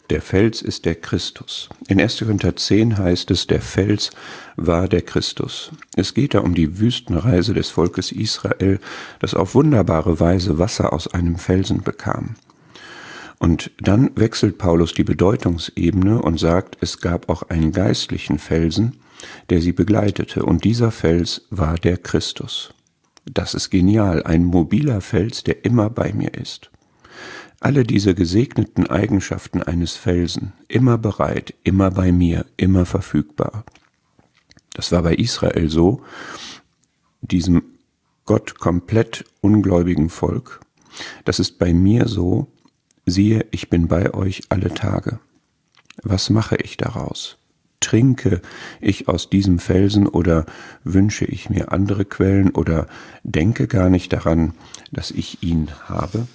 Der Fels ist der Christus. In 1. Korinther 10 heißt es, der Fels war der Christus. Es geht da um die Wüstenreise des Volkes Israel, das auf wunderbare Weise Wasser aus einem Felsen bekam. Und dann wechselt Paulus die Bedeutungsebene und sagt, es gab auch einen geistlichen Felsen, der sie begleitete, und dieser Fels war der Christus. Das ist genial, ein mobiler Fels, der immer bei mir ist. Alle diese gesegneten Eigenschaften eines Felsen, immer bereit, immer bei mir, immer verfügbar. Das war bei Israel so, diesem Gott komplett ungläubigen Volk. Das ist bei mir so, siehe, ich bin bei euch alle Tage. Was mache ich daraus? Trinke ich aus diesem Felsen oder wünsche ich mir andere Quellen oder denke gar nicht daran, dass ich ihn habe?